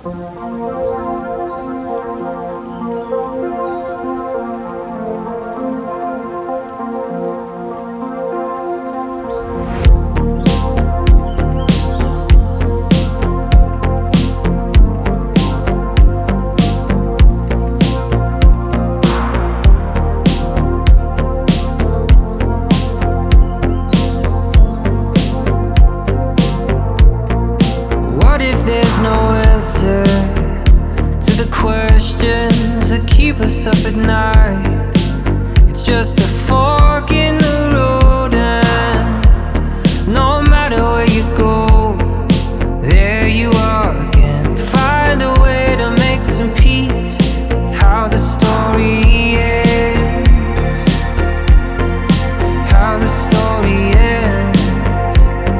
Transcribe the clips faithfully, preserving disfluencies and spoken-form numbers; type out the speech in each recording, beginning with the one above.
Keep us up at night. It's just a fork in the road, and no matter where you go, there you are again. Find a way to make some peace with how the story ends. How the story ends.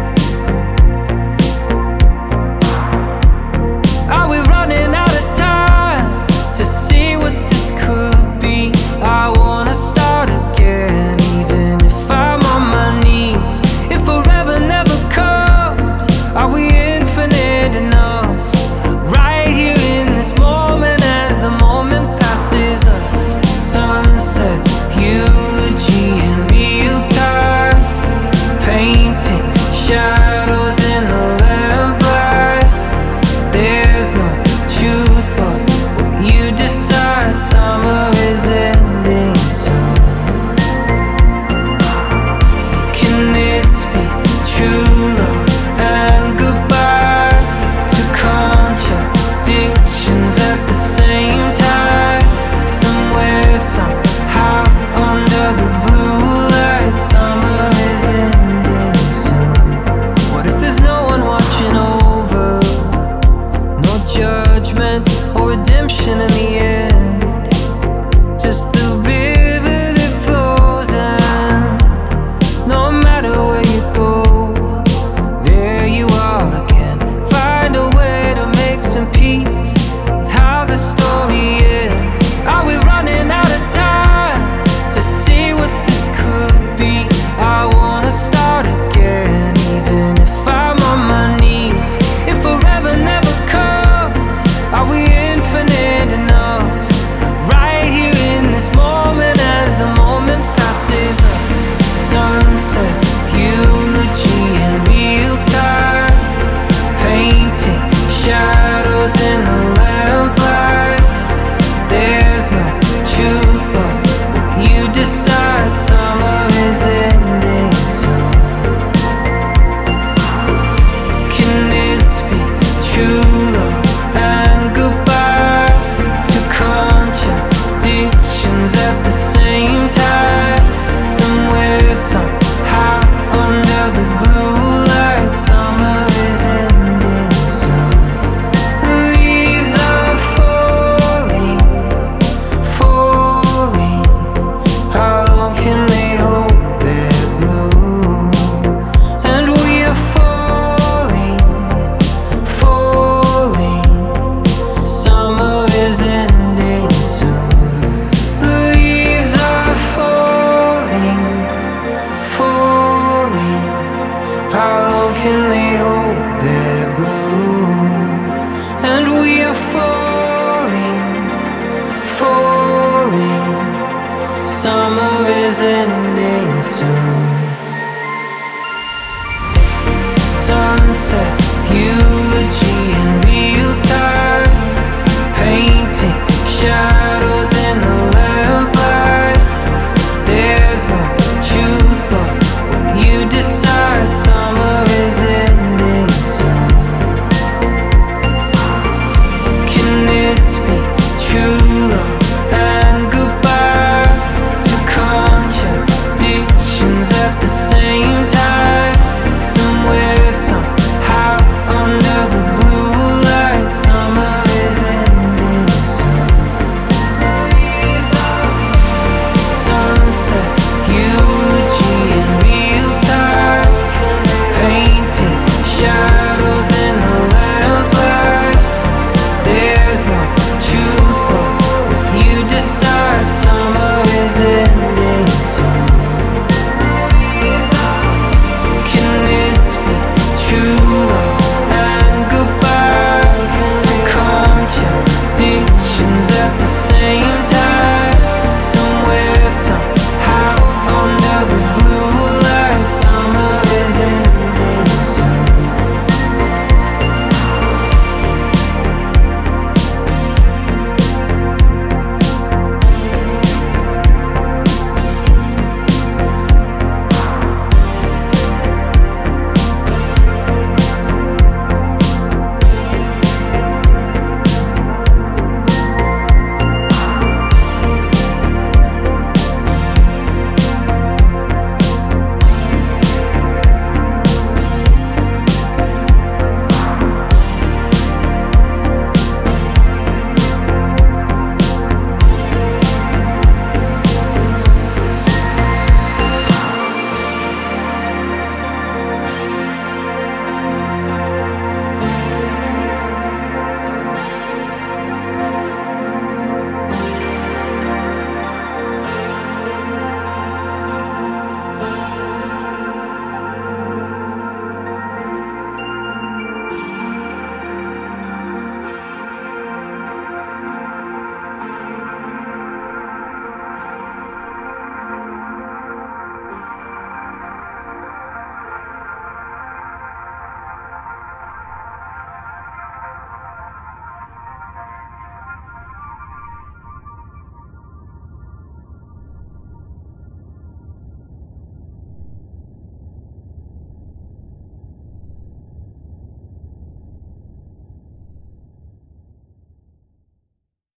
Are we running out of time to see what could be? I wanna start again, even if I'm on my knees. If forever never comes, are we infinite enough? Right here in this moment, as the moment passes us. Sunsets, eulogy in real time, painting shadows in the lamplight. There's no truth but what you decide. Summer is ending soon. Can this be true love and goodbye to contradictions at the same time? Somewhere, somehow, under the blue light, summer is ending soon. What if there's no one watching over? No judgment or redemption in the end. Just the river that flows, and no matter where you go, there you are again. Find a way to make some peace with how the story ends. Are we running out of time to see what this could be? I wanna start again, even if I'm on my knees. If forever never comes, are we infinite enough? Right here in this moment, as the moment passes us. Sunsets, eulogy in real time, painting shadows in the lamplight. There's no truth but what you decide. Summer is ending soon. Can this be true love and goodbye to contradictions at the same time? Somewhere, somehow, under the blue light, summer is ending soon. The leaves are falling, falling. How long can they hold their bloom? And we are falling, falling. Summer is ending soon. The leaves are falling, falling. How long can they hold their bloom? And we are falling, falling. Summer is ending soon. Sunsets, you